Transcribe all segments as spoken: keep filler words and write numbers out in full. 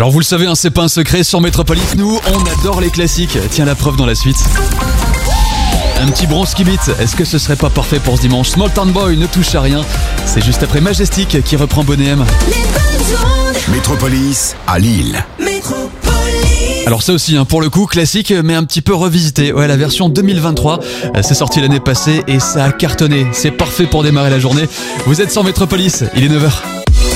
Alors vous le savez, hein, c'est pas un secret, sur Métropolis, nous, on adore les classiques. Tiens la preuve dans la suite. Un petit Bronski beat, est-ce que ce serait pas parfait pour ce dimanche? Small Town Boy ne touche à rien. C'est juste après Majestic qui reprend Bonnet M. Métropolis à Lille. Métropolis. Alors ça aussi, hein, pour le coup, classique, mais un petit peu revisité. Ouais, la version deux mille vingt-trois, euh, c'est sorti l'année passée et ça a cartonné. C'est parfait pour démarrer la journée. Vous êtes sur Métropolis, il est neuf heures.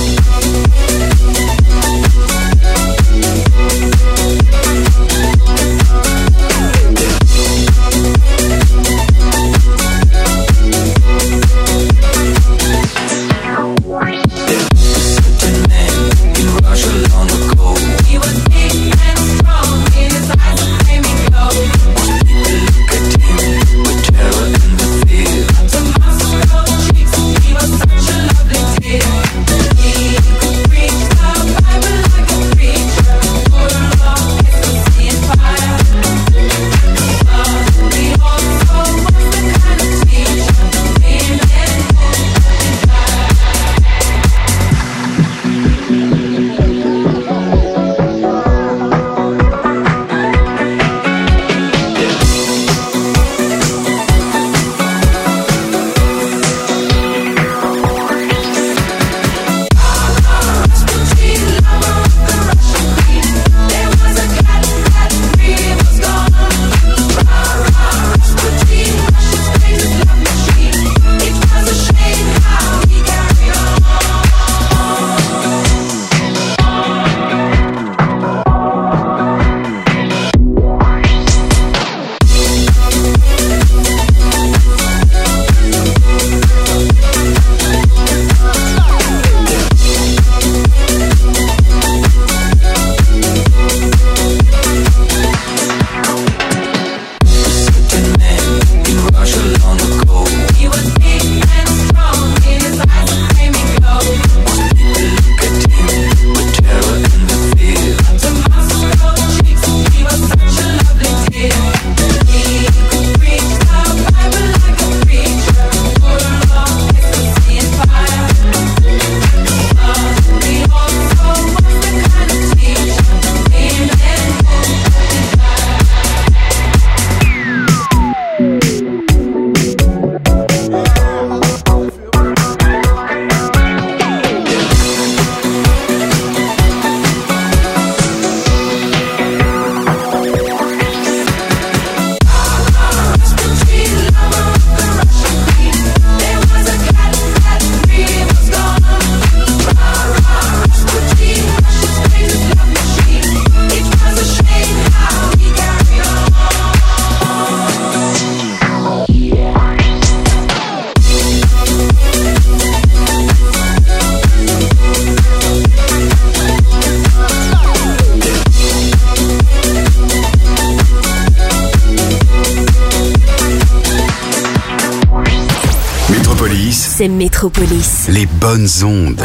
C'est Métropolis. Les bonnes ondes.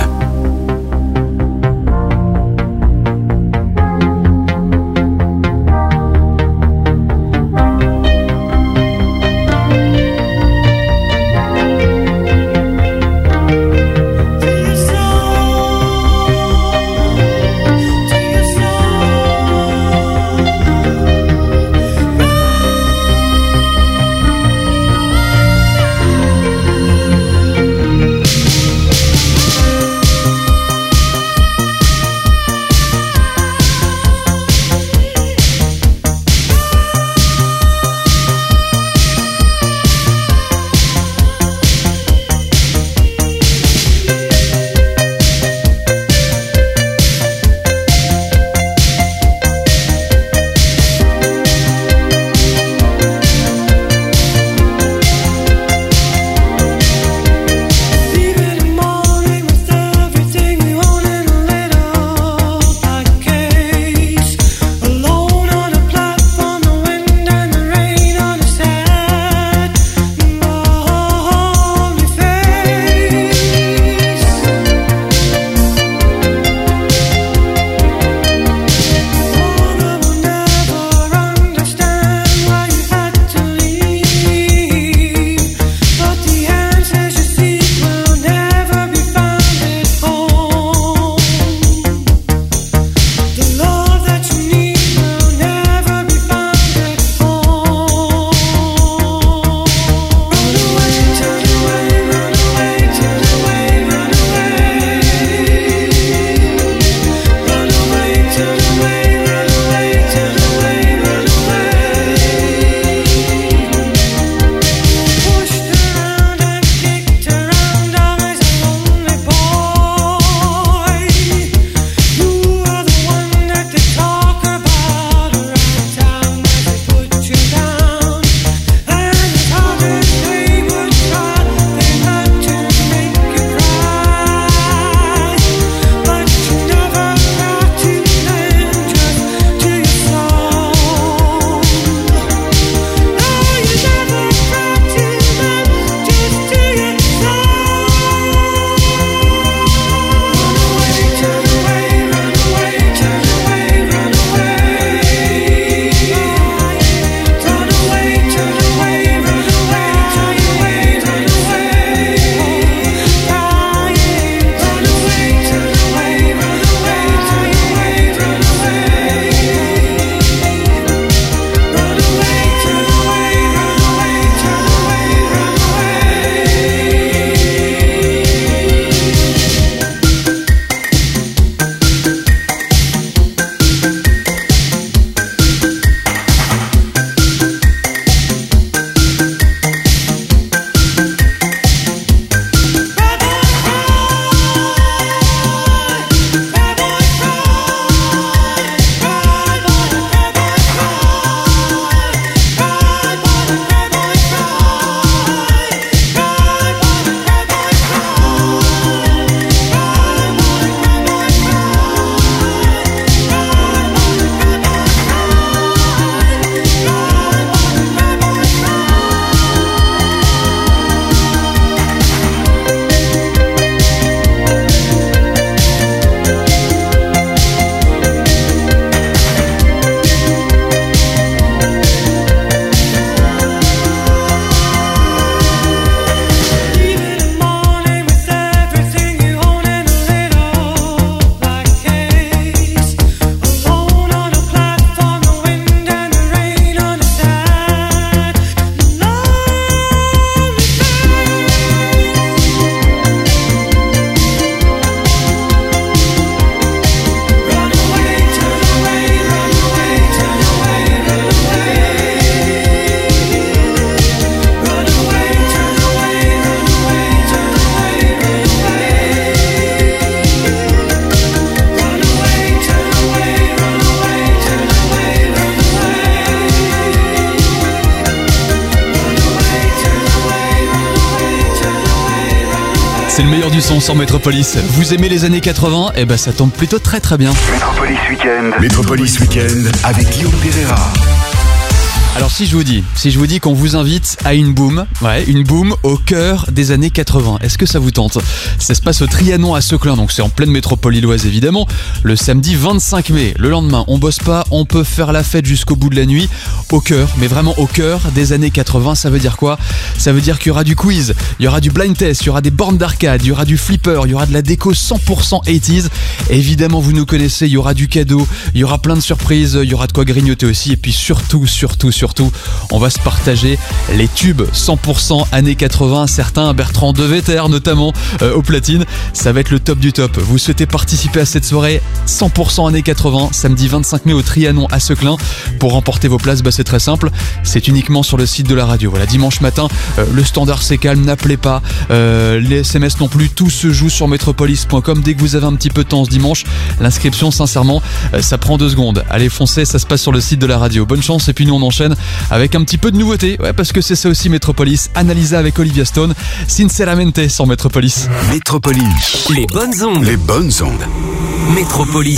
C'est le meilleur du son sur Métropolis. Vous aimez les années quatre-vingts? Eh ben ça tombe plutôt très très bien. Métropolis Week-end. Métropolis Week-end avec Guillaume Pereira. Alors si je vous dis, si je vous dis qu'on vous invite à une boum, ouais, une boum au cœur des années quatre-vingts, est-ce que ça vous tente? Ça se passe au Trianon à Seclin, donc c'est en pleine métropole lilloise évidemment, le samedi vingt-cinq mai. Le lendemain, on bosse pas, on peut faire la fête jusqu'au bout de la nuit, au cœur, mais vraiment au cœur des années quatre-vingts. Ça veut dire quoi? Ça veut dire qu'il y aura du quiz, il y aura du blind test, il y aura des bornes d'arcade, il y aura du flipper, il y aura de la déco cent pour cent quatre-vingt-dix. Évidemment, vous nous connaissez, il y aura du cadeau, il y aura plein de surprises, il y aura de quoi grignoter aussi, et puis surtout, surtout, surtout, Surtout, on va se partager les tubes cent pour cent années quatre-vingts, certains Bertrand Deveter notamment euh, au platine. Ça va être le top du top. Vous souhaitez participer à cette soirée cent pour cent années quatre-vingts, samedi vingt-cinq mai au Trianon à Seclin. Pour remporter vos places, bah c'est très simple, c'est uniquement sur le site de la radio. Voilà, dimanche matin, euh, le standard c'est calme, n'appelez pas, euh, les S M S non plus, tout se joue sur métropolis point com. Dès que vous avez un petit peu de temps ce dimanche, l'inscription sincèrement, euh, ça prend deux secondes. Allez foncez, ça se passe sur le site de la radio. Bonne chance et puis nous on enchaîne avec un petit peu de nouveauté, ouais, parce que c'est ça aussi Métropolis. Analysa avec Olivia Stone, Sinceramente sur Métropolis. Métropolis. Les bonnes ondes. Les bonnes ondes. Métropolis.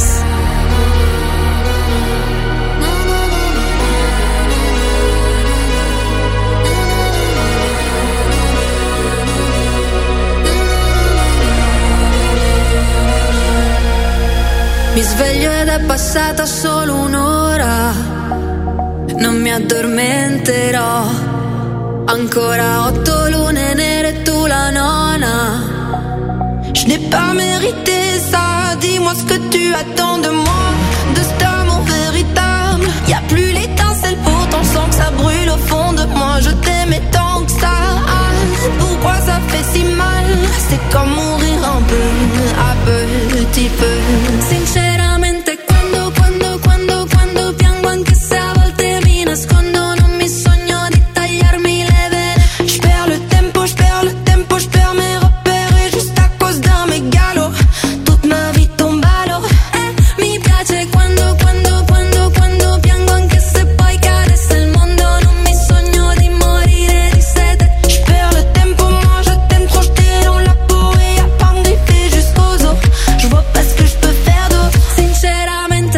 Mi sveglio ed è passata solo un'ora. Non mi addormenterò. Ancora otto lune nere e tu la nona. Je n'ai pas mérité ça. Dis-moi ce que tu attends de moi, de cet amour véritable. Y'a plus l'étincelle, pourtant je sens que ça brûle au fond de moi. Je t'aimais tant que ça. Pourquoi ça fait si mal? C'est comme mourir un peu, à petit peu. Sinceramente quando, quando, quando, quando piango, anche se a volte mi nascondo, non mi sogno di tagliarmi le vene. J'perds le tempo, j'perds le tempo, j'perds mes repères juste à cause d'un mégalo. Toute ma vie tombe à l'eau. Eh, mi piace quando, quando, quando, quando piango, anche se poi cadesse il mondo, non mi sogno di morire di sete. J'perds le tempo, moi je t'aime trop, j't'ai dans la peau et y'a pas de griffes jusqu'aux os. Je vois pas ce que je peux faire d'autre, sinceramente.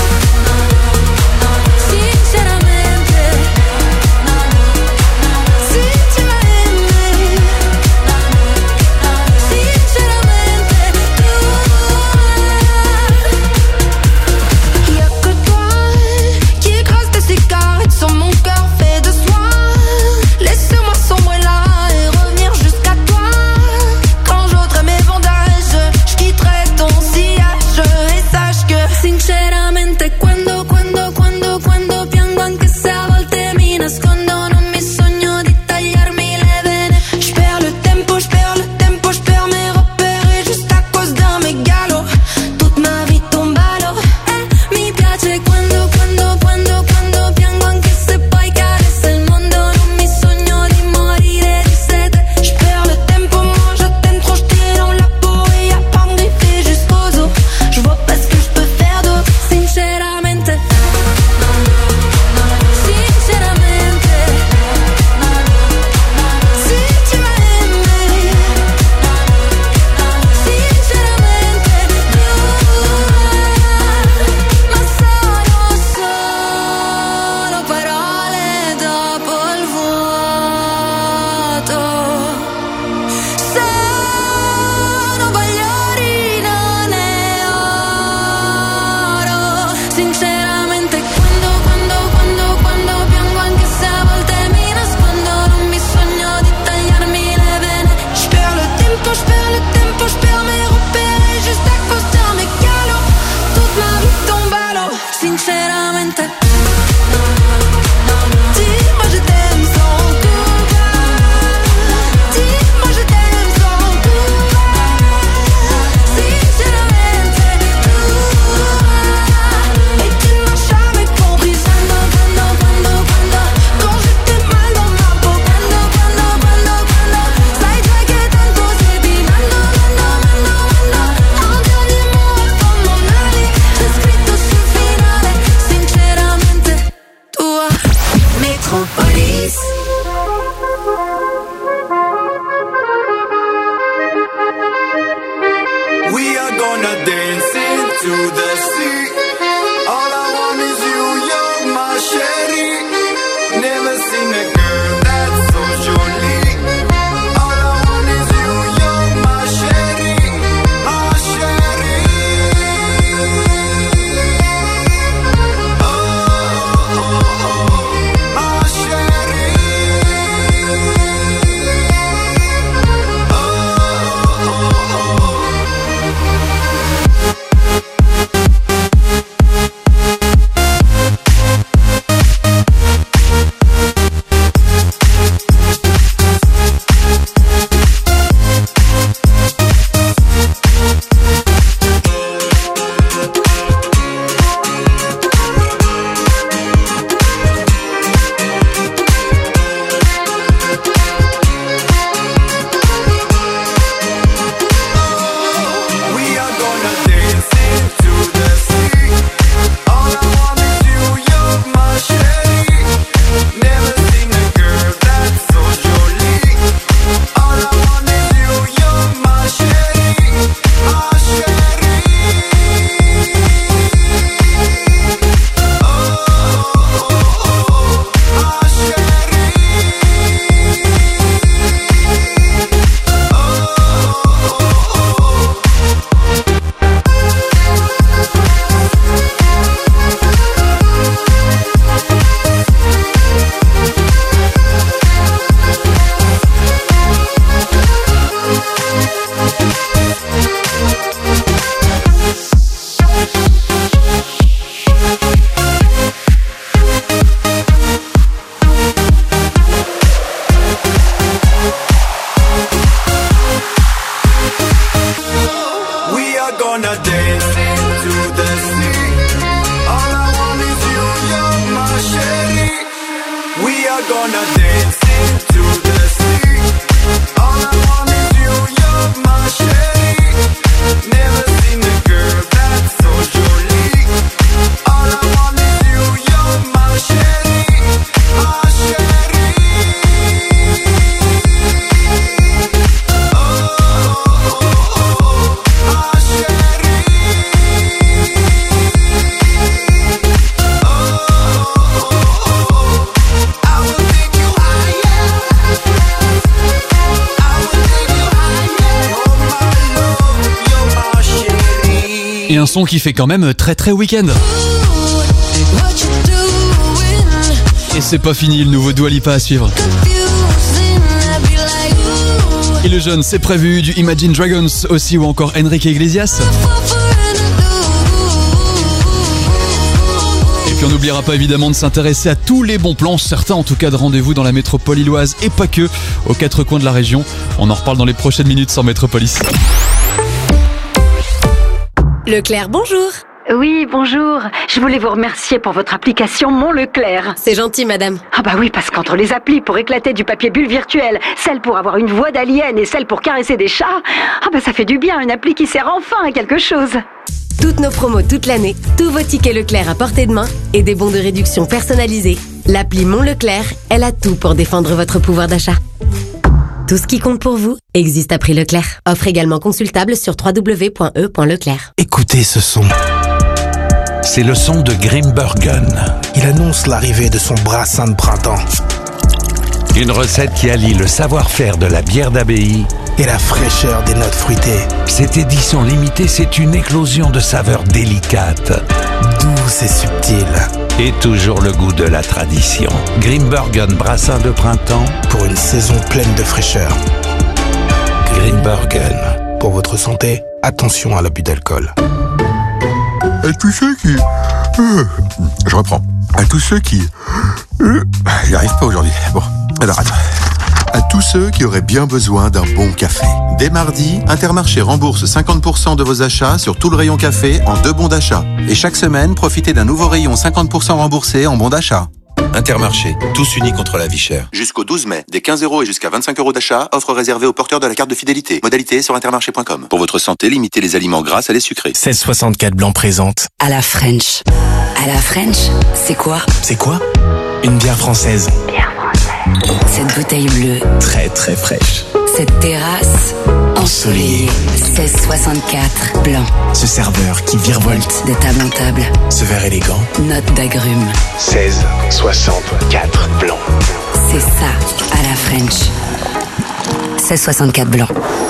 Sinceramente, si tu m'as aimé, sinceramente, tu. Y'a que toi qui écrase tes cigarettes sur mon cœur fait de soie. Laisse-moi sombrer là et revenir jusqu'à toi. Quand j'ôterai mes bandages, je quitterai ton sillage. Et sache que sinceramente quando, quando, quando, quando piango, anche se a volte mi nascondo, non mi sogno di tagliarmi le vene. J'perds le tempo, j'perds le tempo, j'perds mes repères juste à cause d'un mégalo. Toute ma vie tombe à l'eau. Eh, mi piace quando, quando, quando, quando piango, anche se poi cadesse il mondo, non mi sogno di morire di sete. J'perds le tempo, moi je t'aime trop, j't'ai dans la peau et y'a pas de griffes jusqu'aux os. Je vois pas ce que je peux faire d'autre, sinceramente. Sinceramente, si tu m'as aimé, sinceramente, ma sono solo parole dopo il vuoto. Sono bagliori, non è oro. Sinceramente quando, quando, quando, quando piango, anche se a volte mi nascondo, non mi sogno di tagliarmi le vene. J'perds le tempo, j'perds le tempo, j'perds mes repères juste à cause d'un mégalo. Toute ma vie tombe à l'eau, sinceramente. Dis-moi je t'aime sans courage. Dis-moi je t'aime sans courage. Sinceramente, tu. Et tu ne m'as jamais compris. Quando, quando, quando, quando, quand j'étais mal dans ma peau. Quando, quando, quando, quando, sai già che tanto stai mando, mando, mando, mando. Un dernier mot avant mon aller, j'ai scritto sul finale. Sinceramente. gonna dance into the sea. All I want is you, you're my chérie. Never seen a girl that's so jolie. All I want is you, you're my chérie, my chérie. Oh, oh, oh, oh, my chérie. Oh, oh, oh, oh. We are gonna dance into the sea. All I want is you, you're my chérie. Never seen a girl that's so jolie. All I want is you, you're my chérie, my chérie. Oh, oh, oh, oh, my chérie. Oh, oh, oh, oh. We are gonna dance into the sea. All I want is you, you're my chérie. We are gonna dance into the sea. All I want is you, you're my chérie. Never seen a girl that's so jolie. All I want is you, you're my chérie, my chérie. Oh, oh, oh, oh, my chérie. Oh, oh, oh, oh. I will take you higher. I will take you higher. You're my love, you're my chérie. Et un son qui fait quand même très très week-end. What you doing? Et c'est pas fini, le nouveau Dua Lipa à suivre. Confusing, I be like, ooh. Et le jeune, c'est prévu, du Imagine Dragons aussi, ou encore Enrique Iglesias. Et puis on n'oubliera pas évidemment de s'intéresser à tous les bons plans, certains en tout cas de rendez-vous dans la métropole illoise et pas que, aux quatre coins de la région. On en reparle dans les prochaines minutes sur Métropolis. Leclerc, bonjour. Oui, bonjour. Je voulais vous remercier pour votre application Mon Leclerc. C'est gentil, madame. Ah bah oui, parce qu'entre les applis pour éclater du papier bulle virtuel, celle pour avoir une voix d'alien et celle pour caresser des chats, ah bah ça fait du bien, une appli qui sert enfin à quelque chose. Toutes nos promos toute l'année, tous vos tickets Leclerc à portée de main et des bons de réduction personnalisés. L'appli Mon Leclerc, elle a tout pour défendre votre pouvoir d'achat. Tout ce qui compte pour vous existe à prix Leclerc. Offre également consultable sur w w w point e point leclerc. Écoutez ce son. C'est le son de Grimbergen. Il annonce l'arrivée de son brassin de printemps. Une recette qui allie le savoir-faire de la bière d'abbaye et la fraîcheur des notes fruitées. Cette édition limitée, c'est une éclosion de saveurs délicates, douces et subtiles. Et toujours le goût de la tradition. Grimbergen brassin de printemps pour une saison pleine de fraîcheur. Grimbergen. Pour votre santé, attention à l'abus d'alcool. À tous ceux qui... Euh, je reprends. À tous ceux qui... Euh, j'y arrive pas aujourd'hui. Bon, alors attends. À tous ceux qui auraient bien besoin d'un bon café. Dès mardi, Intermarché rembourse cinquante pour cent de vos achats sur tout le rayon café en deux bons d'achat. Et chaque semaine, profitez d'un nouveau rayon cinquante pour cent remboursé en bons d'achat. Intermarché, tous unis contre la vie chère. Jusqu'au douze mai, des quinze euros et jusqu'à vingt-cinq euros d'achat, offre réservée aux porteurs de la carte de fidélité. Modalité sur intermarché point com. Pour votre santé, limitez les aliments gras à les sucrés. seize soixante-quatre Blanc présente. À la French. À la French, c'est quoi? C'est quoi? Une bière française. Bière française. Cette bouteille bleue. Très très fraîche. Cette Cette terrasse ensoleillée. seize soixante-quatre blanc. Ce serveur qui virevolte De table en table. Ce verre élégant. Note d'agrumes. seize soixante-quatre blanc. C'est ça, à la French. seize soixante-quatre blanc.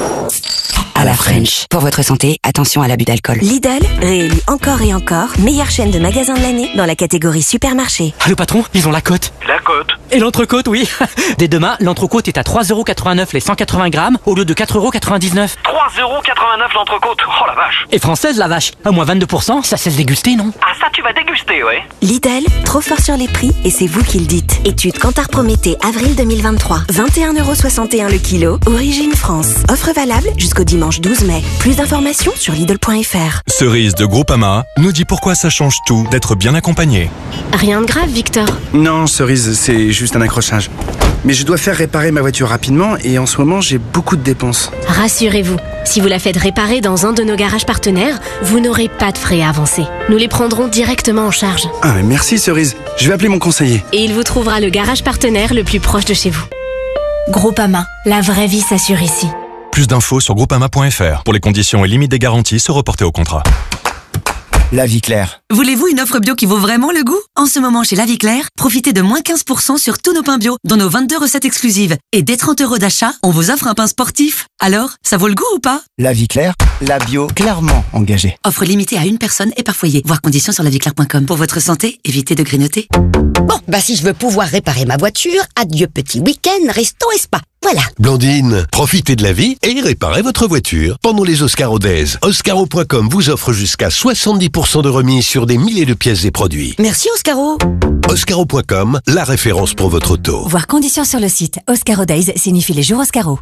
À la French. Pour votre santé, attention à l'abus d'alcool. Lidl, réélu encore et encore, meilleure chaîne de magasins de l'année dans la catégorie supermarché. Ah, le patron, ils ont la cote. La cote. Et l'entrecôte, oui. Dès demain, l'entrecôte est à trois euros quatre-vingt-neuf les cent quatre-vingts grammes au lieu de quatre euros quatre-vingt-dix-neuf. trois euros quatre-vingt-neuf l'entrecôte. Oh la vache. Et française, la vache. À moins vingt-deux pour cent, ça cesse déguster, non? Ah, ça, tu vas déguster, ouais. Lidl, trop fort sur les prix et c'est vous qui le dites. Étude Kantar Prométhée, avril deux mille vingt-trois. vingt et un euros soixante et un le kilo. Origine France. Offre valable jusqu'au dimanche douze mai. Plus d'informations sur Lidl point F R. Cerise de Groupama nous dit pourquoi ça change tout d'être bien accompagné. Rien de grave, Victor. Non, Cerise, c'est juste un accrochage. Mais je dois faire réparer ma voiture rapidement et en ce moment, j'ai beaucoup de dépenses. Rassurez-vous, si vous la faites réparer dans un de nos garages partenaires, vous n'aurez pas de frais à avancer. Nous les prendrons directement en charge. Ah, mais merci Cerise. Je vais appeler mon conseiller. Et il vous trouvera le garage partenaire le plus proche de chez vous. Groupama, la vraie vie s'assure ici. Plus d'infos sur groupama point F R. Pour les conditions et limites des garanties, se reporter au contrat. La Vie Claire. Voulez-vous une offre bio qui vaut vraiment le goût? En ce moment, chez La Vie Claire, profitez de moins quinze pour cent sur tous nos pains bio, dans nos vingt-deux recettes exclusives. Et dès trente euros d'achat, on vous offre un pain sportif. Alors, ça vaut le goût ou pas? La Vie Claire, la bio clairement engagée. Offre limitée à une personne et par foyer. Voir conditions sur la vie claire point com. Pour votre santé, évitez de grignoter. Bon, bah si je veux pouvoir réparer ma voiture, adieu petit week-end, resto et spa. Voilà. Blandine, profitez de la vie et réparez votre voiture. Pendant les Oscaro Days, Oscaro point com vous offre jusqu'à soixante-dix pour cent de remise sur des milliers de pièces et produits. Merci Oscaro. Oscaro point com, la référence pour votre auto. Voir conditions sur le site. Oscaro Days signifie les jours Oscaro.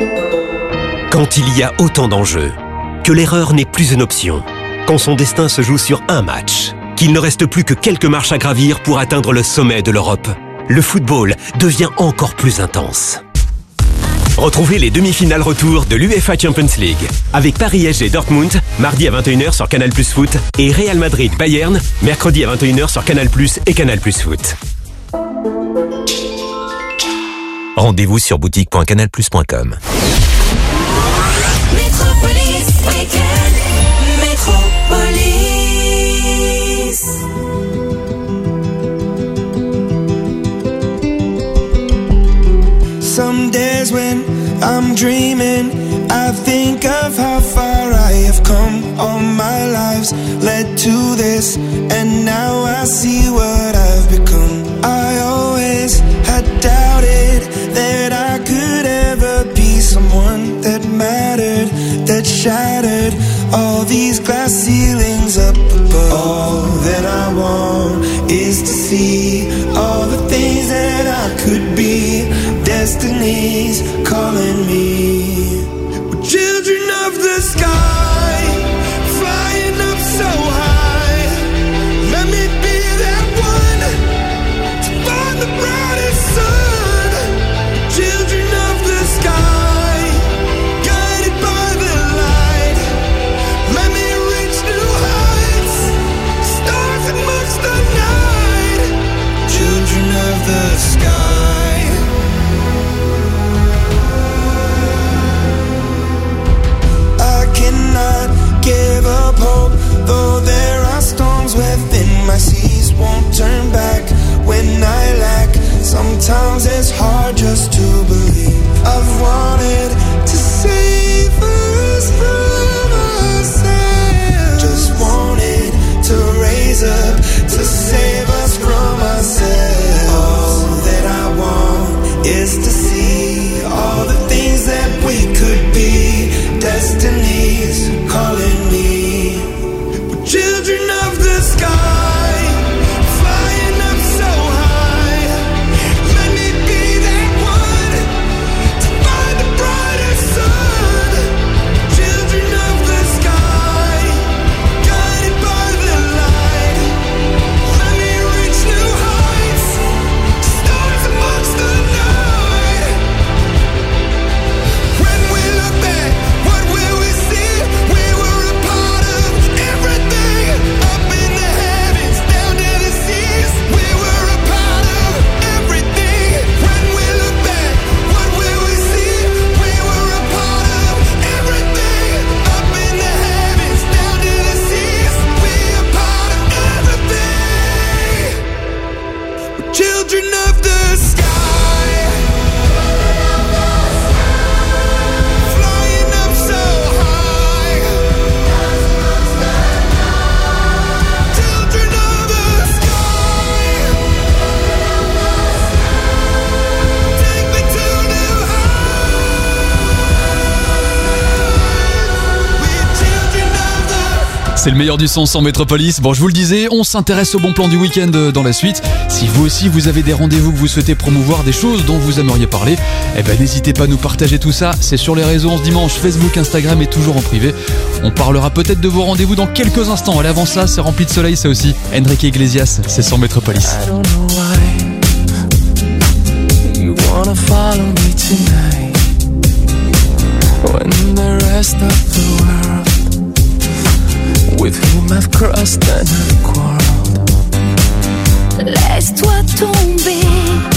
Quand il y a autant d'enjeux, que l'erreur n'est plus une option, quand son destin se joue sur un match, qu'il ne reste plus que quelques marches à gravir pour atteindre le sommet de l'Europe, le football devient encore plus intense. Retrouvez les demi-finales retour de l'UEFA Champions League avec Paris S G Dortmund, mardi à vingt et une heures sur Canal Plus Foot et Real Madrid Bayern, mercredi à vingt et une heures sur Canal Plus et Canal Plus Foot. Rendez-vous sur boutique point canal plus point com. Métropolis Weekend, Métropolis. Some days when I'm dreaming, I think of how far I have come. All my lives led to this, and now I see what I've become. I always had doubted that I could ever be someone that mattered, that shattered all these glass ceilings up above. All that I want is to see all the things that I could be. Destiny's calling me. We're children of the sky, flying up so high. Let me be that one to find the brightest sun. Children of the sky, guided by the light. Let me reach new heights, stars amongst the night. Children of the sky. C'est le meilleur du son sans Métropolis. Bon, je vous le disais, on s'intéresse au bon plan du week-end dans la suite. Si vous aussi vous avez des rendez-vous que vous souhaitez promouvoir, des choses dont vous aimeriez parler, eh ben n'hésitez pas à nous partager tout ça. C'est sur les réseaux en ce dimanche, Facebook, Instagram et toujours en privé. On parlera peut-être de vos rendez-vous dans quelques instants. Allez, avant ça, c'est rempli de soleil, ça aussi. Enrique Iglesias, c'est sans Métropolis. I don't know why you wanna follow me tonight when the rest of the world with whom I've crossed and I've quarreled. Laisse-toi tomber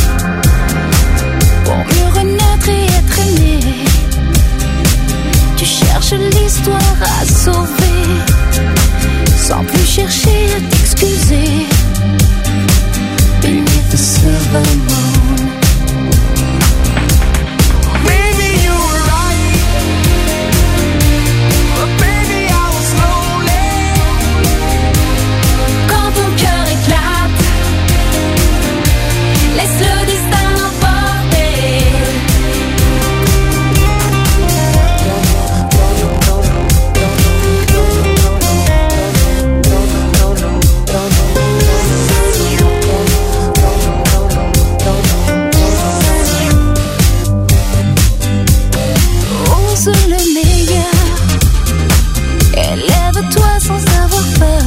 pour mieux renaître et être aimé. Tu cherches l'histoire à sauver sans plus chercher à t'excuser. Beneath the silver moon, Maybe you were right, but baby I was lonely. quand ton cœur éclate, laisse le destin l'emporter. Ose le meilleur, élève-toi sans avoir peur.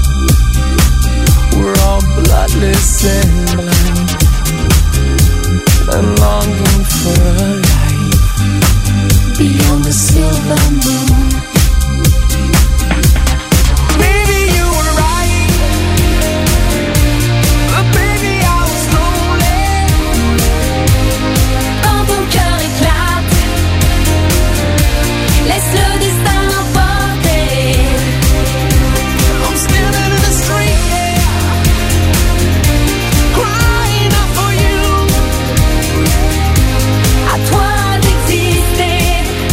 We're all bloodless and blind and longing for a life Beyond the silver moon, Maybe you were right, but baby I was lonely. quand ton cœur éclate, laisse le destin l'emporter. I'm standing in the street, yeah, crying out for you. À toi d'exister,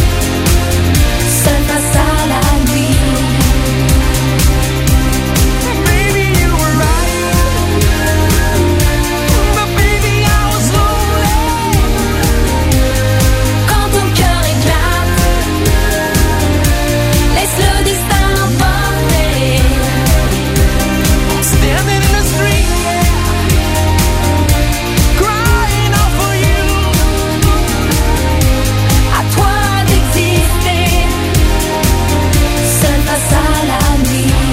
seul face à la nuit. Baby you were right, but baby I was lonely. Quand ton cœur éclate, laisse le destin l'emporter. I'm standing in the street, yeah, crying out for you. À toi d'exister, seul face à la nuit.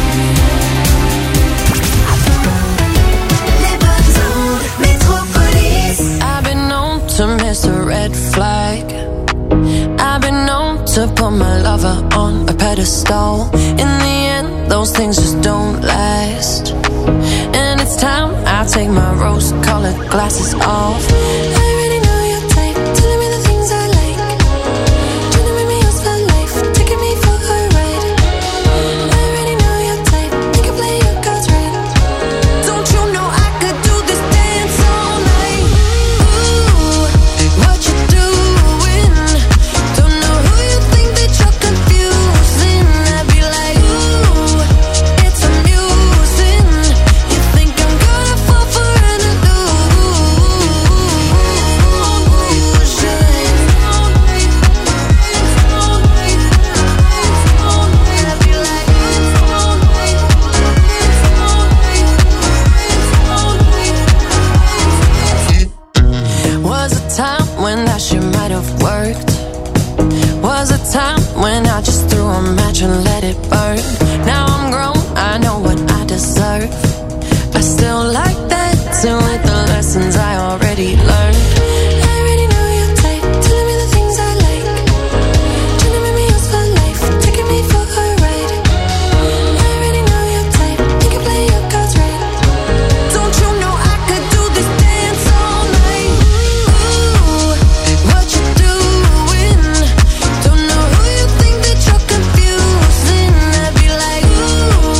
Les bonnes ondes, Métropolis. I've been known to miss a red flag. I've been known to put my lover on a pedestal. In the end, those things just don't last. And it's time I take my rose-colored glasses off. I already know your type, telling me the things I like. Trying to make me yours for life, taking me for a ride. I already know your type, you can play your cards right. Don't you know I could do this dance all night? Ooh, what you doing? Don't know who you think that you're confusing. I'd be like, ooh, it's amusing. You think I'm gonna fall for an illusion? Was a time when that shit might have worked. Was a time when I just threw a match and let it burn. Now I'm grown, I know what I deserve. I still like dancing with the lessons I already learned. I already know your type, telling me the things I like. Trying to make me yours for life, taking me for a ride. I already know your type, you can play your cards right. Don't you know I could do this dance all night? Ooh, what you doing? Don't know who you think that you're confusing. I'd be like, ooh,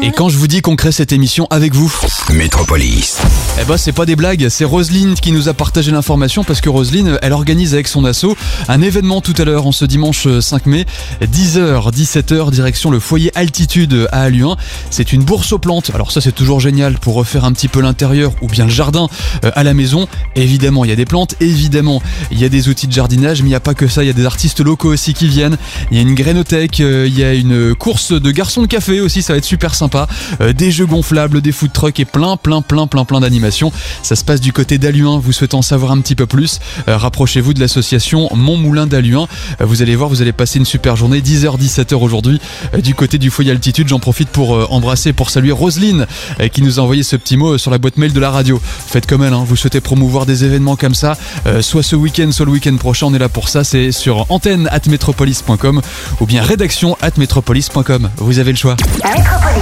Et quand je vous dis qu'on crée cette émission avec vous, Métropolis. Eh ben c'est pas des blagues, c'est Roselyne qui nous a partagé l'information parce que Roselyne, elle organise avec son asso un événement tout à l'heure en ce dimanche cinq mai, dix heures dix-sept heures, direction le foyer Altitude à Halluin. C'est une bourse aux plantes. Alors ça c'est toujours génial pour refaire un petit peu l'intérieur ou bien le jardin euh, à la maison. Évidemment il y a des plantes, évidemment il y a des outils de jardinage, mais il n'y a pas que ça, il y a des artistes locaux aussi qui viennent. Il y a une grainothèque, euh, il y a une course de garçons de café aussi, ça va être super sympa. Euh, des jeux gonflables, des food trucks et plein plein plein plein plein d'animations. Ça se passe du côté d'Halluin. Vous souhaitez en savoir un petit peu plus, euh, rapprochez-vous de l'association Mon Moulin d'Halluin. Euh, vous allez voir, vous allez passer une super journée, dix heures dix-sept heures aujourd'hui euh, du côté du foyer Altitude. J'en profite pour euh, embrasser, pour saluer Roselyne euh, qui nous a envoyé ce petit mot euh, sur la boîte mail de la radio. Faites comme elle, hein, vous souhaitez promouvoir des événements comme ça, euh, soit ce week-end, soit le week-end prochain, on est là pour ça. C'est sur antenne arobase métropolis point com ou bien rédaction arobase métropolis point com. Vous avez le choix. Métropolis.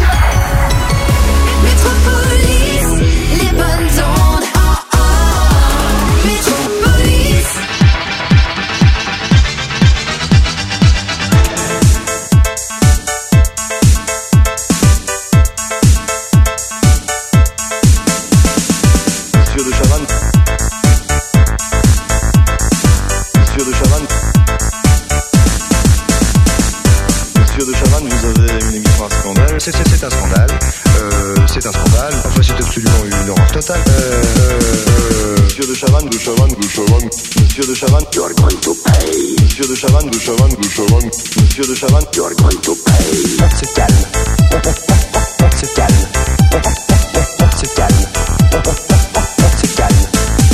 Métropolis, les bonnes ondes. Oh, oh. Métropolis. Monsieur de Chavannes. Monsieur de Chavannes. Monsieur de Chavannes, vous avez une émission à scandale. C'est, c'est, c'est un scandale. Euh, c'est un scandale. Enfin, c'est absolument une horreur totale. Euh, euh, Monsieur de Chavannes, de Chavannes, de Chavannes. Monsieur de Chavannes, you are going to pay. Monsieur de Chavannes, de Chavannes, de Chavannes. Monsieur de Chavannes, you are going to pay. On se calme. On, on, on, on se calme. On, on, on, on se calme. On, on, on, on se calme.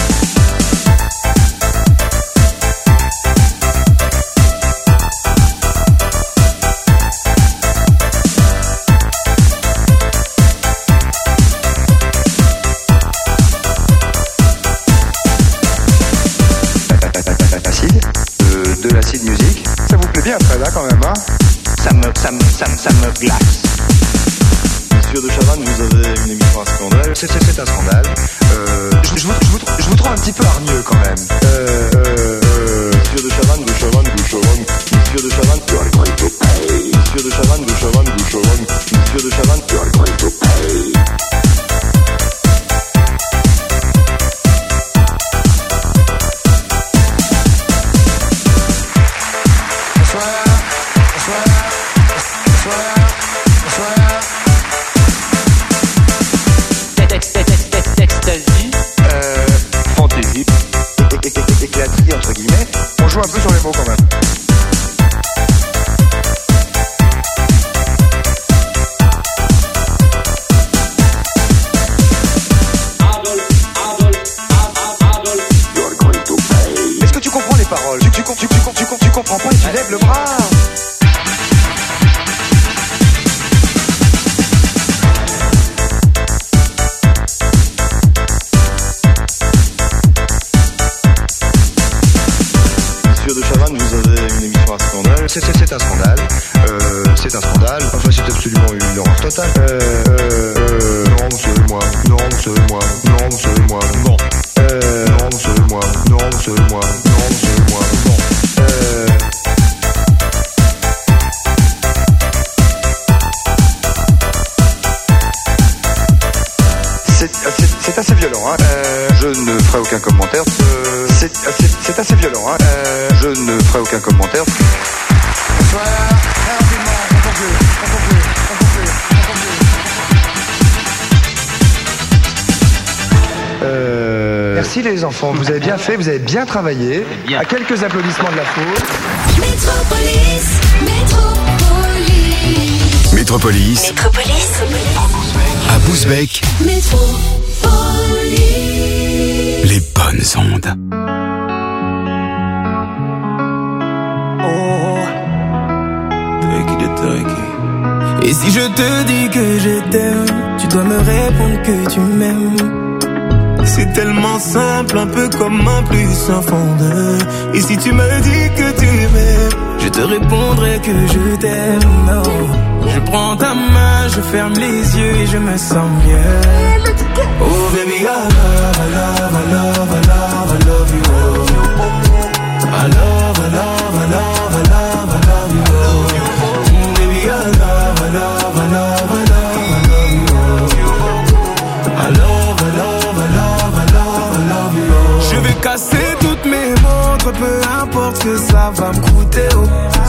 De l'acide musique, ça vous plaît bien après là quand même, hein? Ça me, ça me, ça me, ça me glace. Monsieur de Chavannes, vous avez une émission à scandale. C'est, c'est, c'est un scandale. Euh, je, je, vous, je, vous, je vous trouve un petit peu hargneux quand même. Euh, euh, euh... Monsieur de Chavannes, de Chavannes, de Chavannes. Monsieur de Chavannes, you are going to pay. Monsieur de Chavannes, de Chavannes, de Chavannes. Monsieur de Chavannes, you are going to pay. Euh, fantaisie, éclatis entre guillemets. On joue un peu sur les mots quand même. Est-ce que tu comprends les paroles? Tu, tu, tu, tu, tu, tu, tu comprends pas et tu lèves le bras. Monsieur de Chavannes, vous avez une émission à scandale. C'est, c'est, c'est un scandale. Euh, c'est un scandale. Enfin, c'est absolument une horreur totale. Euh, euh, euh, non, c'est moi. Non, c'est moi. Non, c'est moi. Non. Euh, non, c'est moi. Non, c'est moi. Non, c'est moi. Non. Euh... C'est, c'est, c'est assez violent, hein. Euh, je ne ferai aucun commentaire. Euh, c'est, c'est, c'est assez violent, hein. Euh, je ne ferai aucun commentaire. Bonsoir, très rapidement, on conclut, on conclut, on conclut, on conclut. Euh... Merci les enfants, vous avez bien fait, vous avez bien travaillé. Bien. À quelques applaudissements de la foule. Métropolis, Métropolis. Métropolis. Métropolis. À Bousbecq. Métropolis. Les bonnes ondes. Et si je te dis que je t'aime, tu dois me répondre que tu m'aimes. C'est tellement simple, un peu comme un plus un fond de. Et si tu me dis que tu m'aimes, je te répondrai que je t'aime. Oh. Je prends ta main, je ferme les yeux et je me sens mieux. Oh baby, I love, I love, I love, I love, I love you. Oh. I love, I love, I love, I love, I love you. Oh. Baby, I love, I love, I love, I love, I love. contre, peu importe que ça va me coûter, oh.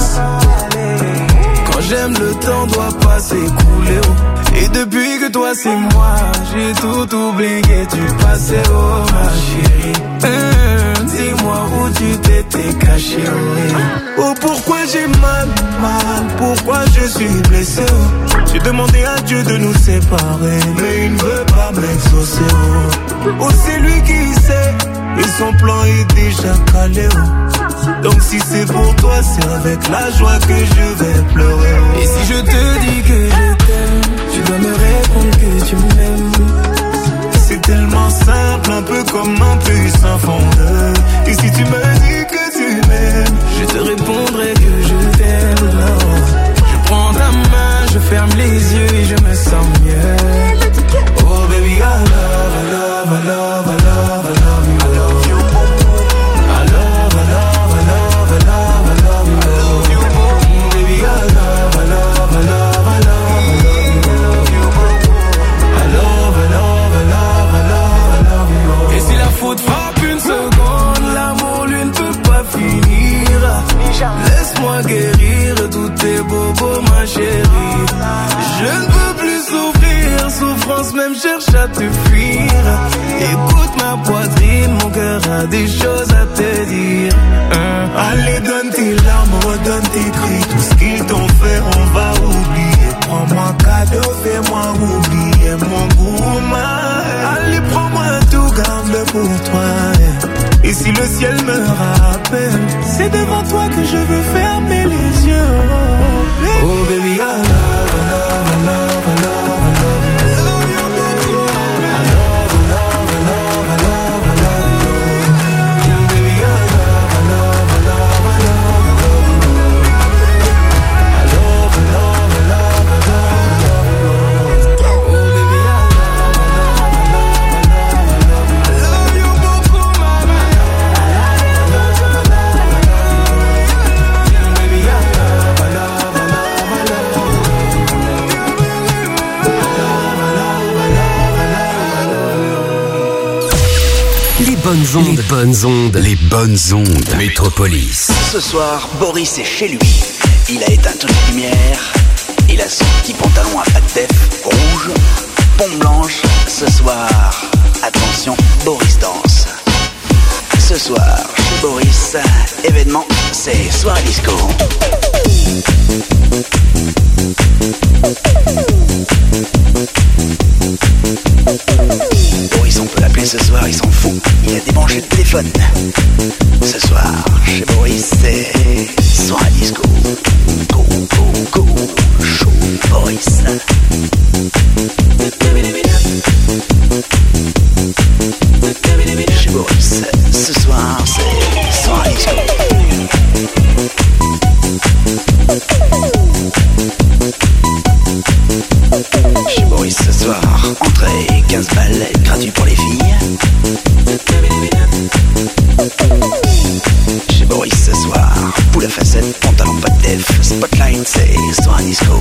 Quand j'aime, le temps doit pas s'écouler, oh. Et depuis que toi c'est moi, j'ai tout oublié du passé, oh ma chérie. Hum, dis-moi où tu t'étais caché, oh. Oh, pourquoi j'ai mal, mal, pourquoi je suis blessé, oh. J'ai demandé à Dieu de nous séparer, mais il ne veut pas m'exaucer, oh. Oh, c'est lui qui sait, et son plan est déjà calé, oh. Donc si c'est pour toi, c'est avec la joie que je vais pleurer, oh. Et si je te dis que je t'aime, tu dois me répondre que tu m'aimes. C'est tellement simple, un peu comme un puissant fondeur. Et si tu me dis que tu m'aimes, je te répondrai que je t'aime, oh. Je prends ta main, je ferme les yeux et je me sens mieux. Oh baby, I love, I love, I love, I love, I love you. I love you. I love, I love, I love, I love, I love you. I love you. Baby, I love, I love, I love, I love, I love you. I love, I love, I love, I love, I love you. Et si la faute frappe une seconde, l'amour lui ne peut pas finir. Laisse-moi guérir tous tes bobos, ma chérie. Je ne peux plus souffrir, souffrance même cherche à te fuir. Écoute ma poitrine, mon cœur a des choses à te dire. Hein? Allez, donne tes larmes, redonne tes cris. Tout ce qu'ils t'ont fait, on va oublier. Prends-moi cadeau, fais-moi oublier mon goût, ma. Allez, prends-moi tout, garde-le pour toi. Et si le ciel me rappelle, c'est devant toi que je veux fermer les yeux. Oh, oh baby, I love, I love, I love, I love, I love you. I love you, baby. I love, I love, I love, I love, I love you. Baby, I love, I love, I love, I love, I love you. I love, I love, I love, I love, I love you. Oh baby, I love, I love, I love, I love, I love you. I love you beaucoup, mama. Les bonnes ondes. Les bonnes ondes. Les bonnes ondes. Métropolis. Ce soir, Boris est chez lui. Il a éteint toutes les lumières. Il a son petit pantalon à pattes def rouge, pompe blanche. Ce soir, attention, Boris danse. Ce soir, chez Boris, événement, c'est soirée disco. Boris, on peut l'appeler ce soir, il s'en fout. Il a débranché le téléphone. Ce soir, chez Boris, c'est soirée disco. Go, go, go, show Boris. Chez Boris, ce soir, c'est soirée disco. Chez Boris ce soir, entrée quinze balles, gratuit pour les filles. Chez Boris ce soir, poule à facettes, pantalon pas de def, spotlight, c'est soir disco.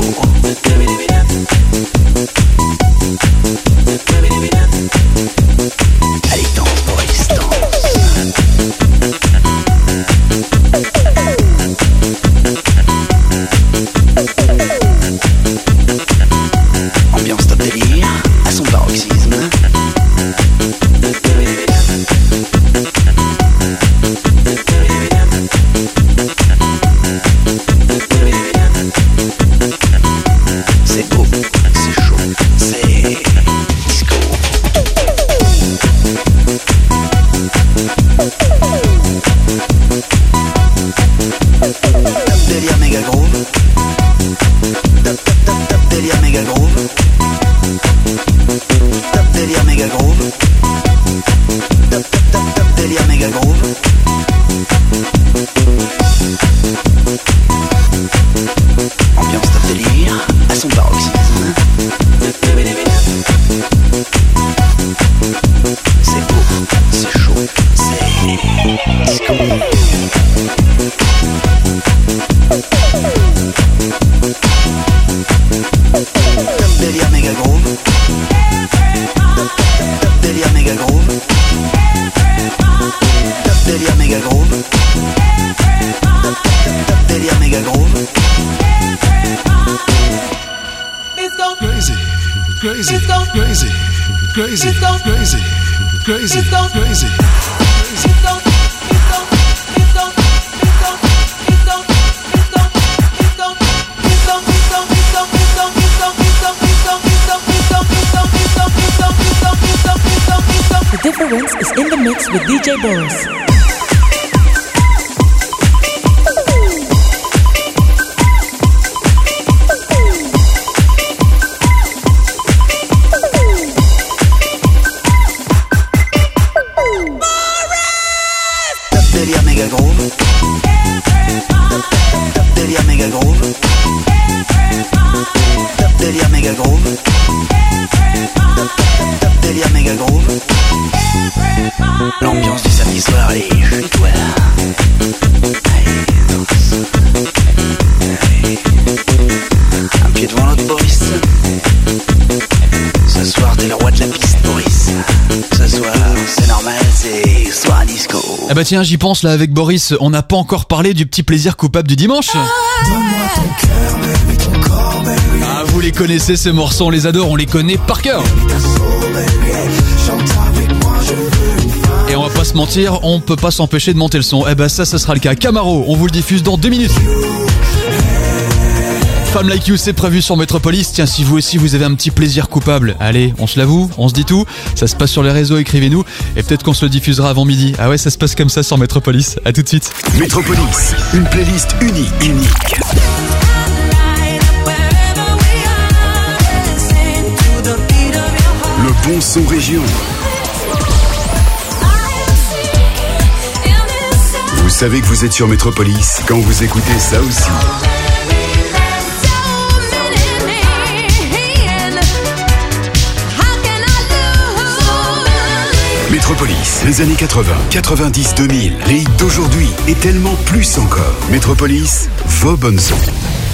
Allez, danse Boris, danse. Ambiance top délire, à son paroxysme. C'est beau, c'est chaud, c'est disco. Top délire méga groove. Top top top top délire méga groove. Top délire méga groove. Top top top top délire méga groove. Ambiance top délire à son paroxysme. C'est beau, c'est chaud, c'est disco. Top délire méga groove. Top, top, top, top délire méga groove. Top délire méga groove. crazy. The difference is in the mix with D J Boris. Délire méga groove. Top délire méga groove. Top délire méga groove. Top délire méga groove. L'ambiance du samedi soir, allez, chute-toi là. Allez, danse. Allez. Un pied devant l'autre, Boris. Ce soir, t'es le roi de la piste, Boris. Ce soir, c'est normal, c'est soir à disco. Ah bah tiens, j'y pense là avec Boris, on n'a pas encore parlé du petit plaisir coupable du dimanche. Donne-moi ton cœur, baby, ton corps, baby. Ah, vous les connaissez ces morceaux, on les adore, on les connaît par cœur. Et on va pas se mentir, on peut pas s'empêcher de monter le son. Eh ben ça, ça sera le cas. Camaro, on vous le diffuse dans deux minutes. Femme Like You, c'est prévu sur Metropolis. Tiens, si vous aussi vous avez un petit plaisir coupable, allez, on se l'avoue, on se dit tout. Ça se passe sur les réseaux, écrivez-nous. Et peut-être qu'on se le diffusera avant midi. Ah ouais, ça se passe comme ça sur Metropolis. À tout de suite. Metropolis, une playlist unique, unique. Le bon son région. Vous savez que vous êtes sur Metropolis quand vous écoutez ça aussi. Metropolis, les années quatre-vingts, quatre-vingt-dix, deux mille, les hits d'aujourd'hui et tellement plus encore. Metropolis, vos bonnes ondes.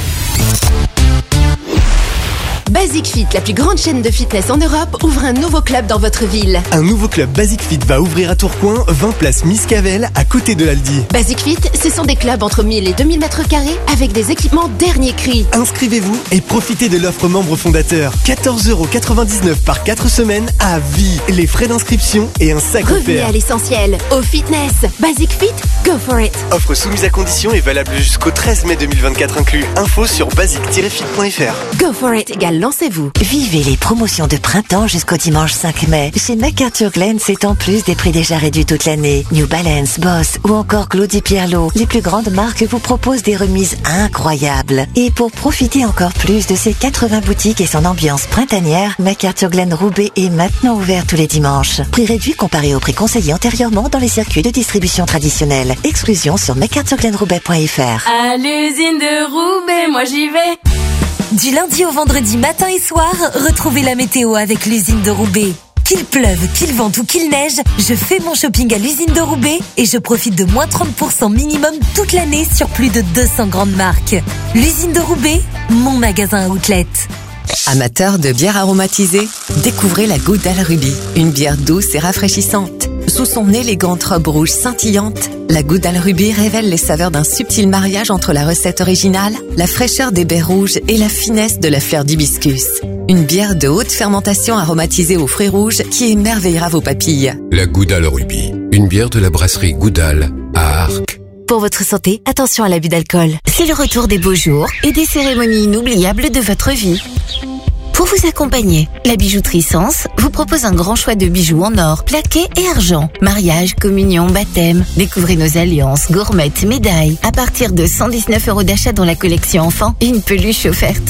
Basic Fit, la plus grande chaîne de fitness en Europe, ouvre un nouveau club dans votre ville. Un nouveau club Basic Fit va ouvrir à Tourcoing, vingt place Miss Cavell, à côté de l'Aldi. Basic Fit, ce sont des clubs entre mille et deux mille mètres carrés avec des équipements dernier cri. Inscrivez-vous et profitez de l'offre membre fondateur. quatorze euros quatre-vingt-dix-neuf par quatre semaines à vie. Les frais d'inscription et un sac offert. Revenez à l'essentiel, au fitness. Basic Fit, go for it. Offre soumise à condition et valable jusqu'au treize mai deux mille vingt-quatre inclus. Info sur basic tiret fit point f r. Go for it égale lancez-vous. Vivez les promotions de printemps jusqu'au dimanche cinq mai. Chez MacArthur Glen, c'est en plus des prix déjà réduits toute l'année. New Balance, Boss ou encore Claudie Pierlot. Les plus grandes marques vous proposent des remises incroyables. Et pour profiter encore plus de ces quatre-vingts boutiques et son ambiance printanière, MacArthur Glen Roubaix est maintenant ouvert tous les dimanches. Prix réduit comparé au prix conseillé antérieurement dans les circuits de distribution traditionnels. Exclusion sur mac arthur glen roubaix point f r. À l'usine de Roubaix, moi j'y vais. Du lundi au vendredi matin et soir, retrouvez la météo avec l'usine de Roubaix. Qu'il pleuve, qu'il vente ou qu'il neige, je fais mon shopping à l'usine de Roubaix et je profite de moins trente pour cent minimum toute l'année sur plus de deux cents grandes marques. L'usine de Roubaix, mon magasin outlet. Amateurs de bière aromatisée, découvrez la Goudal Ruby, une bière douce et rafraîchissante. Sous son élégante robe rouge scintillante, la Goudal Ruby révèle les saveurs d'un subtil mariage entre la recette originale, la fraîcheur des baies rouges et la finesse de la fleur d'hibiscus. Une bière de haute fermentation aromatisée aux fruits rouges qui émerveillera vos papilles. La Goudal Ruby, une bière de la brasserie Goudal à Arques. Pour votre santé, attention à l'abus d'alcool. C'est le retour des beaux jours et des cérémonies inoubliables de votre vie. Pour vous accompagner, la bijouterie Sens vous propose un grand choix de bijoux en or, plaqué et argent. Mariage, communion, baptême. Découvrez nos alliances, gourmettes, médailles. À partir de cent dix-neuf euros d'achat dans la collection enfant et une peluche offerte.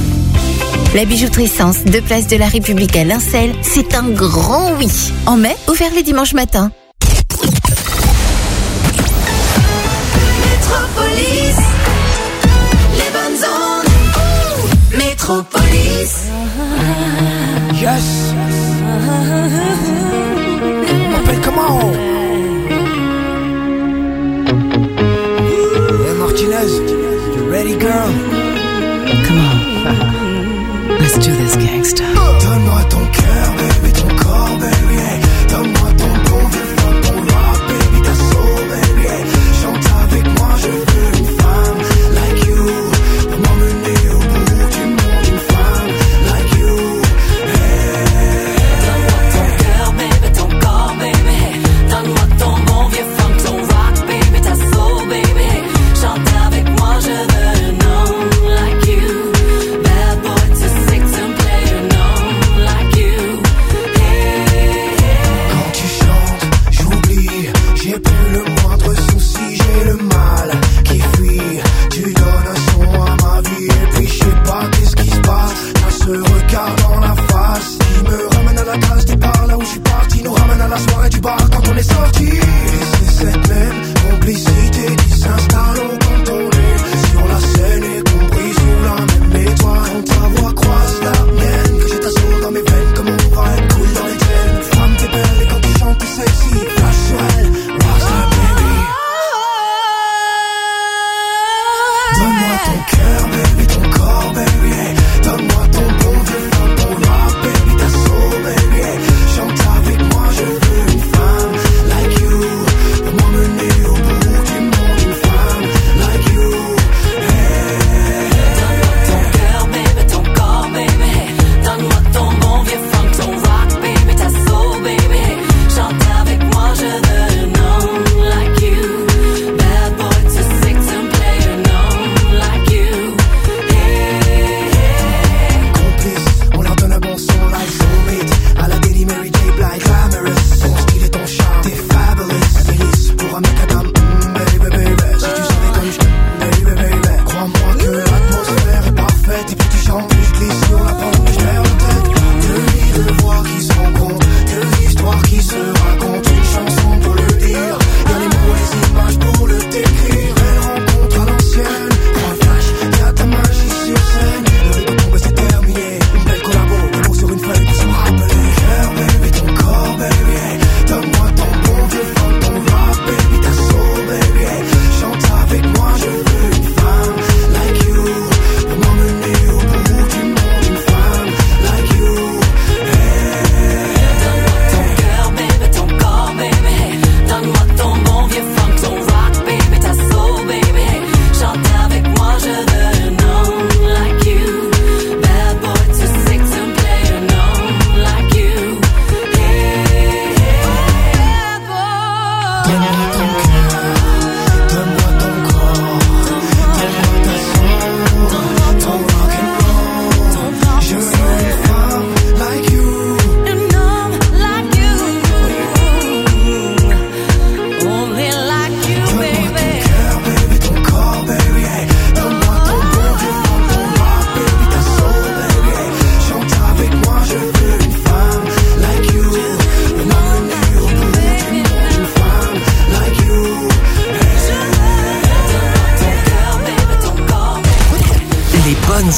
La bijouterie Sens, deux places de la République à Lincel, c'est un grand oui. En mai, ouvert les dimanches matins. Métropolis, les bonnes ondes. Métropolis. Yes. M'appelle comment? Hey Martinez, you ready girl? Come on. Let's do this, gangsta. Donne-moi ton cœur, baby, ton corps, baby. Hey. Donne-moi ton bon vieux funk, ton rock, baby, ta soul, baby. Hey. Chante avec moi, je veux une femme like you. Pour m'emmener au bout du monde, une femme like you. Hey. Donne-moi ton cœur, baby, ton corps, baby.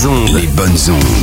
ondes. Les bonnes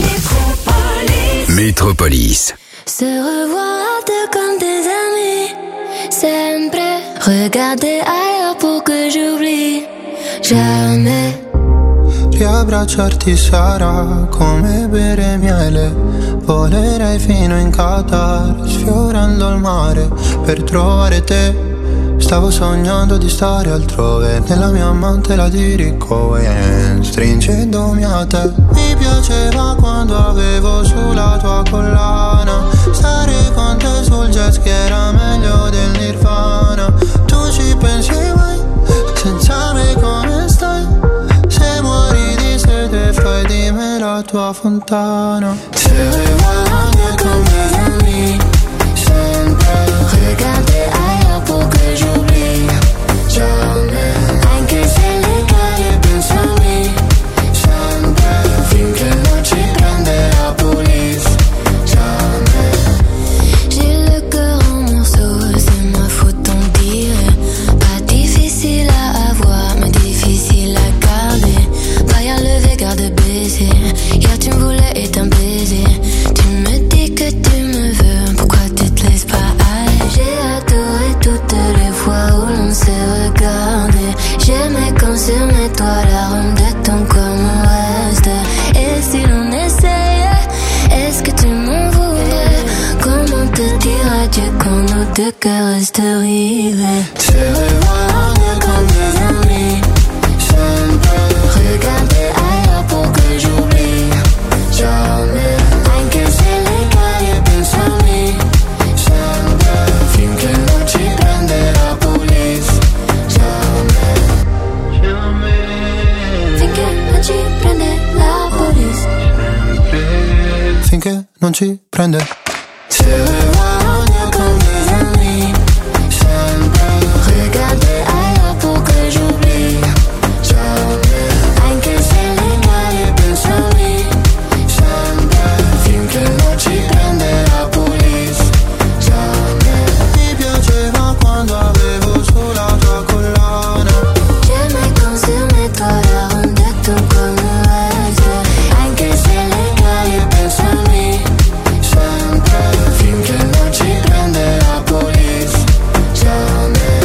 ondes. Métropolis. Se revoir à deux comme des amis. Sempre regarder ailleurs pour que j'oublie. Jamais. Riabbracciarti sarà come bere miele. Volerei fino in Qatar, sfiorando il mare per trovare te. Stavo sognando di stare altrove, nella mia amante la dirico e stringendomi a te. Mi piaceva quando avevo sulla tua collana, stare con te sul jet ski era meglio del Nirvana. Tu ci pensi mai, senza me come stai? Se muori di sete fai di me la tua fontana. Se guardi con mes amis, sempre regarder ailleurs pour que j'oublie. Jamais, anche se le cade penso a me. Sempre, finché non ci prende la police. Jamais. J'ai le cœur en morceaux, c'est ma faute on dirait. Pas difficile à avoir, mais difficile à garder. Pas à lever, garde baiser. Hier tu me voulais et un baiser. Tu me dis que tu me veux, pourquoi tu te laisses pas aller? J'ai adoré toutes les fois où l'on s'est regardé. J'aimais quand sur mes toits l'arôme de ton corps me reste. Et si l'on essayait, est-ce que tu m'en voudrais? Comment te dire adieu quand nos deux cœurs restent rivés? Se revoir comme des amis, sempre regarder ailleurs pour que j'oublie. Jamais, anche se le cade penso a me. Sempre, finché non ci prende la police. Jamais, jamais, finché non ci prende la police. Finché non ci prende. Se revoir comme des amis, sempre regarder ailleurs pour que j'oublie. Jamais, anche se le cade penso a me. Sempre, finché non ci prende la police. Jamais. Mi piaceva quando avevo sulla tua collana. J'aimais quand sur mes toits l'arôme de ton corps me reste. Anche se le cade penso a me. Sempre, finché non ci prende la police. Jamais.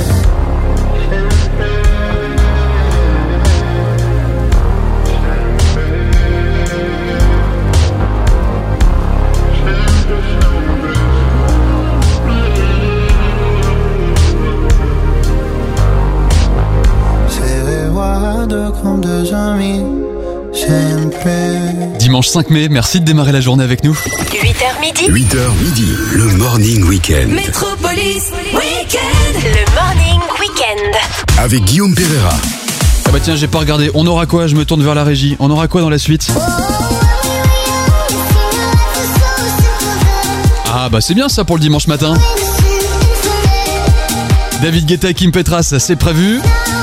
Se guardo comme des amis, sempre. Dimanche cinq mai, merci de démarrer la journée avec nous. huit heures midi. huit heures midi, le Morning Weekend. Métropolis Weekend. Le Morning Weekend. Avec Guillaume Pereira. Ah bah tiens, j'ai pas regardé. On aura quoi? Je me tourne vers la régie. On aura quoi dans la suite? Ah bah c'est bien ça pour le dimanche matin. David Guetta et Kim Petras, c'est prévu.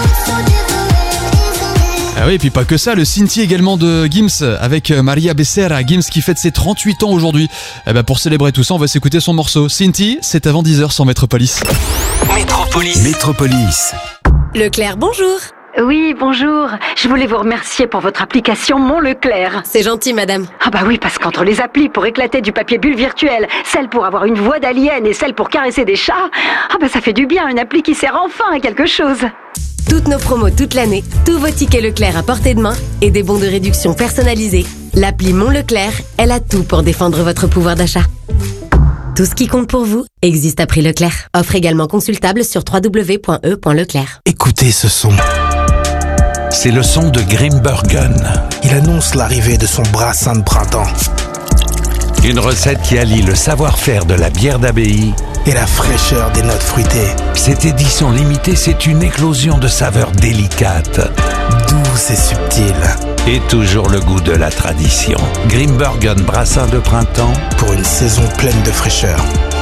Ah oui, et puis pas que ça, le Cinti également de Gims avec Maria Becerra. Gims qui fête ses trente-huit ans aujourd'hui. Eh ben pour célébrer tout ça, on va s'écouter son morceau. Cinti, c'est avant dix heures sur Métropolis. Métropolis. Métropolis. Leclerc, bonjour. Oui, bonjour. Je voulais vous remercier pour votre application Mon Leclerc. C'est gentil, madame. Ah bah oui, parce qu'entre les applis pour éclater du papier bulle virtuel, celle pour avoir une voix d'alien et celle pour caresser des chats, ah bah ça fait du bien, une appli qui sert enfin à quelque chose. Toutes nos promos toute l'année, tous vos tickets Leclerc à portée de main et des bons de réduction personnalisés. L'appli Mon Leclerc, elle a tout pour défendre votre pouvoir d'achat. Tout ce qui compte pour vous existe à prix Leclerc. Offre également consultable sur w w w point e point leclerc. Écoutez ce son. C'est le son de Grimbergen. Il annonce l'arrivée de son brassin de printemps. Une recette qui allie le savoir-faire de la bière d'abbaye et la fraîcheur des notes fruitées. Cette édition limitée, c'est une éclosion de saveurs délicates, douces et subtiles. Et toujours le goût de la tradition. Grimbergen brassin de printemps pour une saison pleine de fraîcheur.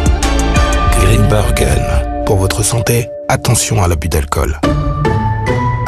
Grimbergen. Pour votre santé, attention à l'abus d'alcool.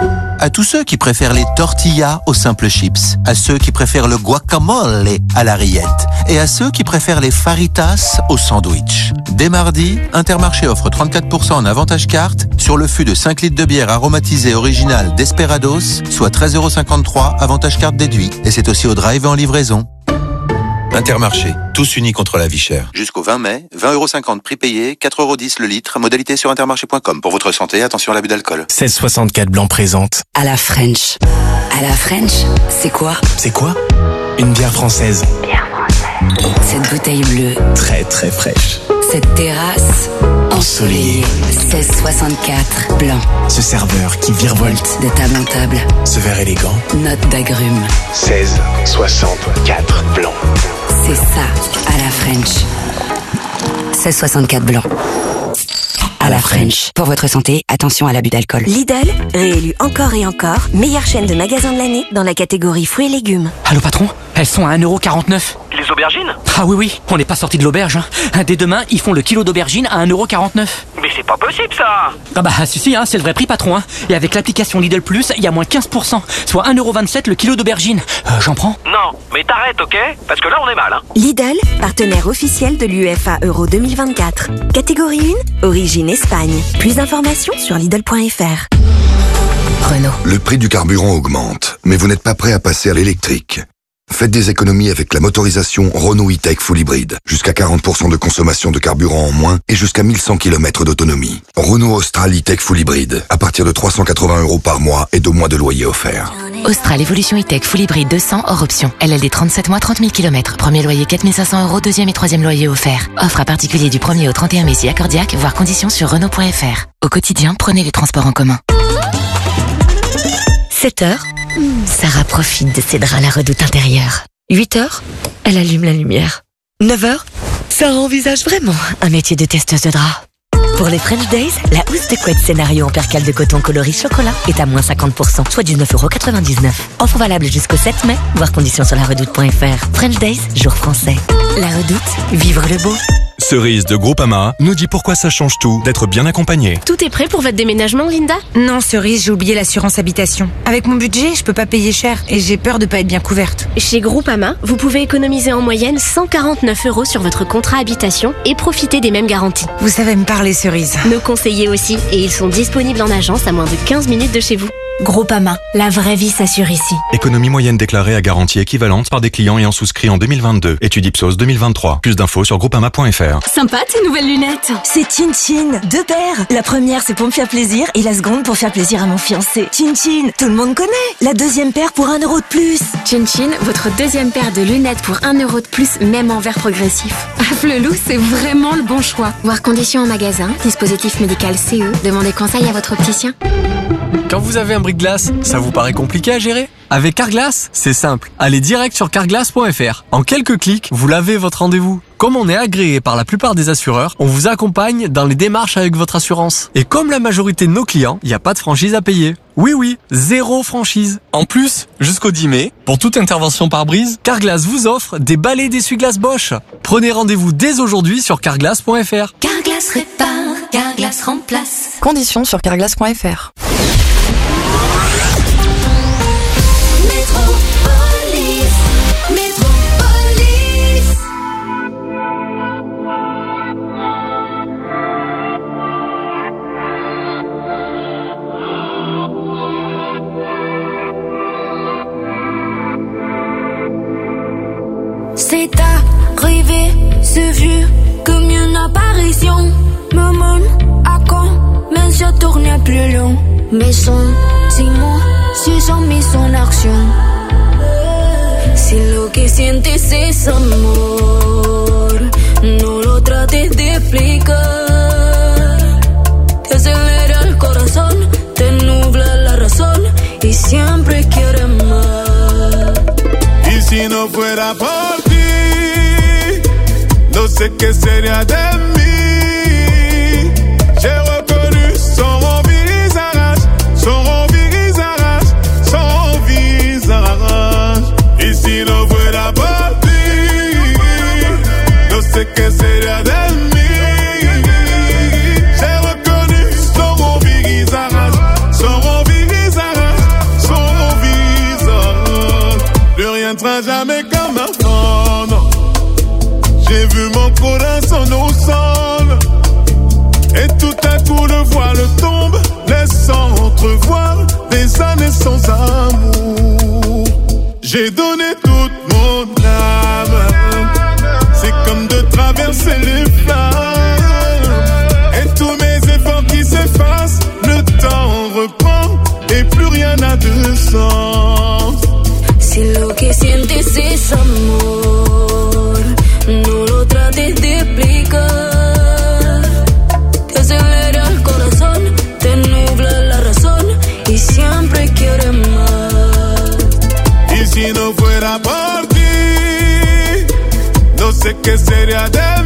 À tous ceux qui préfèrent les tortillas aux simples chips, à ceux qui préfèrent le guacamole à la rillette et à ceux qui préfèrent les faritas au sandwich. Dès mardi, Intermarché offre trente-quatre pour cent en avantage carte sur le fût de cinq litres de bière aromatisée originale Desperados, soit treize euros cinquante-trois, avantage carte déduit. Et c'est aussi au drive et en livraison. Intermarché, tous unis contre la vie chère. Jusqu'au vingt mai, vingt euros cinquante prix payé, quatre euros dix le litre, modalité sur intermarché point com. Pour votre santé, attention à l'abus d'alcool. seize soixante-quatre Blanc présente. À la French. À la French, c'est quoi? C'est quoi? Une bière française. Bière française. Cette bouteille bleue. Très très fraîche. Cette terrasse ensoleillée. seize soixante-quatre Blanc. Ce serveur qui virevolte de table en table. Ce verre élégant. Note d'agrumes. seize soixante-quatre Blanc. C'est ça, à la French. seize soixante-quatre Blanc. À la French. Pour votre santé, attention à l'abus d'alcool. Lidl, réélu encore et encore, meilleure chaîne de magasins de l'année dans la catégorie fruits et légumes. Allô patron, elles sont à un euro quarante-neuf. Les aubergines? Ah oui oui, on n'est pas sorti de l'auberge. Hein. Dès demain, ils font le kilo d'aubergines à un euro quarante-neuf. Mais c'est pas possible ça. Ah bah si si, hein, c'est le vrai prix patron. Hein. Et avec l'application Lidl Plus, il y a moins quinze pour cent, soit un euro vingt-sept le kilo d'aubergines. Euh, J'en prends? Non, mais t'arrêtes, ok? Parce que là on est mal. Hein. Lidl, partenaire officiel de l'U E F A Euro deux mille vingt-quatre. Catégorie un, origine Espagne. Plus d'informations sur Lidl point F R. Renault. Le prix du carburant augmente, mais vous n'êtes pas prêt à passer à l'électrique. Faites des économies avec la motorisation Renault E-Tech Full Hybrid. Jusqu'à quarante pour cent de consommation de carburant en moins et jusqu'à mille cent kilomètres d'autonomie. Renault Austral E-Tech Full Hybrid. À partir de trois cent quatre-vingts euros par mois et deux mois de loyer offert. Austral Evolution E-Tech Full Hybrid deux cents hors option. L L D trente-sept mois, trente mille kilomètres. Premier loyer quatre mille cinq cents euros, deuxième et troisième loyer offert. Offre à particulier du premier au trente et un mai si accordiaque, voire conditions sur Renault point F R. Au quotidien, prenez les transports en commun. sept heures, Sarah profite de ses draps à la redoute intérieure. huit heures, elle allume la lumière. neuf heures, Sarah envisage vraiment un métier de testeuse de draps. Pour les French Days, la housse de couette scénario en percale de coton coloris chocolat est à moins cinquante pour cent, soit dix-neuf euros quatre-vingt-dix-neuf. Offre valable jusqu'au sept mai, voir conditions sur la redoute point F R. French Days, jour français. La redoute, vivre le beau. Cerise de Groupama nous dit pourquoi ça change tout d'être bien accompagné. Tout est prêt pour votre déménagement, Linda? Non, Cerise, j'ai oublié l'assurance habitation. Avec mon budget, je peux pas payer cher et j'ai peur de pas être bien couverte. Chez Groupama, vous pouvez économiser en moyenne cent quarante-neuf euros sur votre contrat habitation et profiter des mêmes garanties. Vous savez me parler, Cerise. Nos conseillers aussi, et ils sont disponibles en agence à moins de quinze minutes de chez vous. Groupama, la vraie vie s'assure ici. Économie moyenne déclarée à garantie équivalente par des clients ayant souscrit en deux mille vingt-deux. Étude Ipsos deux mille vingt-trois. Plus d'infos sur groupama point F R. Sympa tes nouvelles lunettes. C'est Chin Chin, deux paires. La première c'est pour me faire plaisir et la seconde pour faire plaisir à mon fiancé. Chin Chin, tout le monde connaît. La deuxième paire pour un euro de plus. Chin Chin, votre deuxième paire de lunettes pour un euro de plus, même en verre progressif. Flelou, c'est vraiment le bon choix. Voir conditions en magasin, dispositif médical C E, demandez conseil à votre opticien. Quand vous avez un brise-glace, ça vous paraît compliqué à gérer? Avec Carglass, c'est simple. Allez direct sur carglass point F R. En quelques clics, vous l'avez votre rendez-vous. Comme on est agréé par la plupart des assureurs, on vous accompagne dans les démarches avec votre assurance. Et comme la majorité de nos clients, il n'y a pas de franchise à payer. Oui oui, zéro franchise. En plus, jusqu'au dix mai, pour toute intervention par brise, Carglass vous offre des balais d'essuie-glace Bosch. Prenez rendez-vous dès aujourd'hui sur carglass point F R. Carglass répare, Carglass remplace. Conditions sur carglass point F R. Métropolis, Métropolis. C'est arrivé, c'est vu comme une apparition. Me mène à quand, mais je tourne plus long. Mes sentiments se sont mis en action. Si lo que sientes es amor, no lo trates de explicar. Te acelera el corazón, te nubla la razón y siempre quieres más. Y si no fuera por ti, no sé qué sería de mí. J'ai reconnu son visage, son visage, son visage. Y si no fuera por ti, no sé qué sería de mí. J'ai reconnu son visage, son visage, jamais comme avant, non. J'ai vu mon corazon au sol. Et tout à coup le voile tombe, laissant entrevoir des années sans amour. J'ai donné toute mon âme, c'est comme de traverser les flammes. Et tous mes efforts qui s'effacent, le temps reprend et plus rien n'a de sens. Si lo que sientes es amor, no lo trates de explicar. Te acelera el corazón, te nubla la razón y siempre quieres más. Y si no fuera por ti, no sé qué sería de